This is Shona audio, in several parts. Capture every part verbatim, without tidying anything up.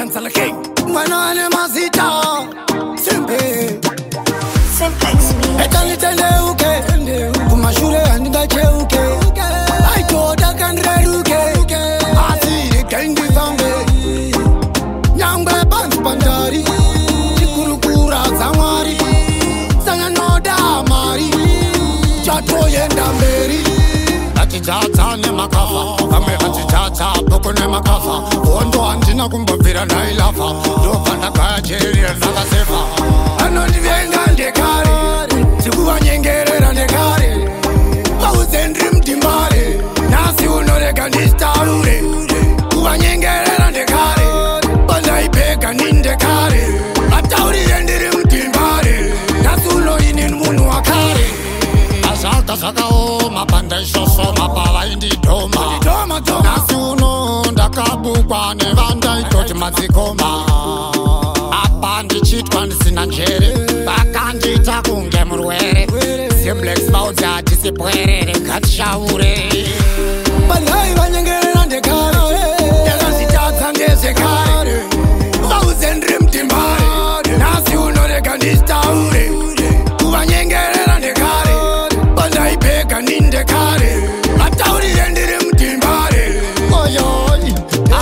danza la king. Mwana mazita simple Simplex music. etali tendeuke kumashure andingacheuke aitoda kanreruke asi kendi fambe nyangwe bantu bandari chikurukura zamwari sanyanoda mari chatoyenda mberi atidzadza nemakafa vamwe vatidzadza boko nemakafa hondo handina kumbobvira nailafa ndobva ndagaya cherira ndakasefa anondivenga ndekare tikuvanyengerera ndekare auze ndiri mdimbare nhasi unorega ndisitaure kuvanyengerera ndekare bandaipega nindekare ataurire ndiri mdimbare nhasi unoinini munhu wakare azvaka zvakaoma pandaishosoma pavaindidhoma nhasi uno ndakabukwa nevandaitoti madzikoma apa ndichitwa ndisina njere vakandiita kunge murwere Simplex vaudzi hatisi bwerere ngatishaure bandai vanyengerera ndekare yakazvitadza ngezvekare vaudze ndiri mdimbare nhasi unorega ndisitaure kuvanyengerera ndekare bandaipega nindekare ataurire ndiri mdimbare oyoi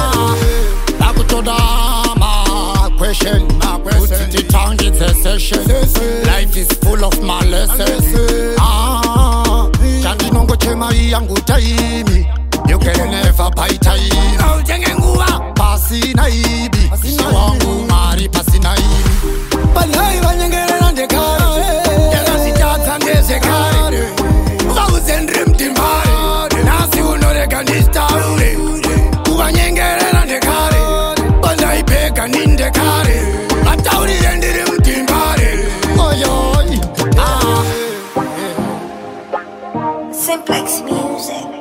akutodama question kuti titangidze session life is full of my lessons ah chandinongochema yangu taimi you can never buy time autenge nguva pasina ibi wangu mari pasina ibi banai vanyengerera ndekare yakazvitadza ngezvekare vaudze ndiri mdimbare nhasi unorega ndisitaure kuvanyengerera ndekare bandaipega nindekare ataurire ndiri mdimbare oyoi ah Simplex music.